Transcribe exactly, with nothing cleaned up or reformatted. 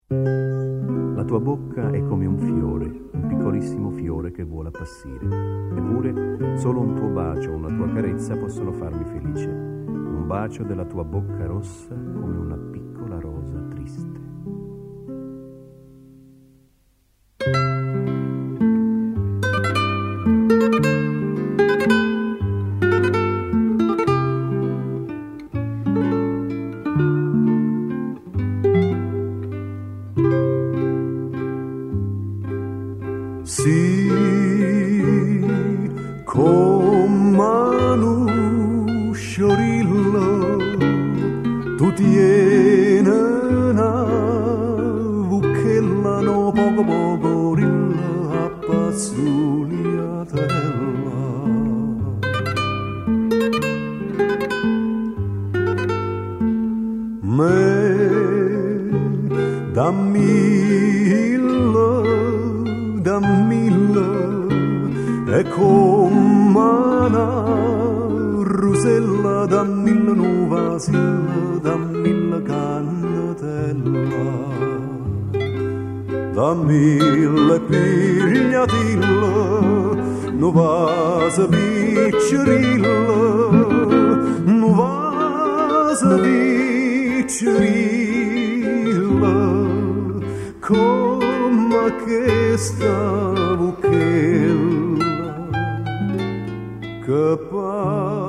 La tua bocca è come un fiore, un piccolissimo fiore che vuole appassire. Eppure solo un tuo bacio o una tua carezza possono farmi felice. Un bacio della tua bocca rossa come una piccola rosa triste. Sì, con mano sciorilla tu tieni una vucchella no poco poco rilla a pazzuliatella. Me dammi dammilla e come una rusella, dammilla nuova silla, dammilla cannatella, dammilla pigliatilla, nu vasa piccerilla, nu vasa piccerilla, come che sta buchella che pa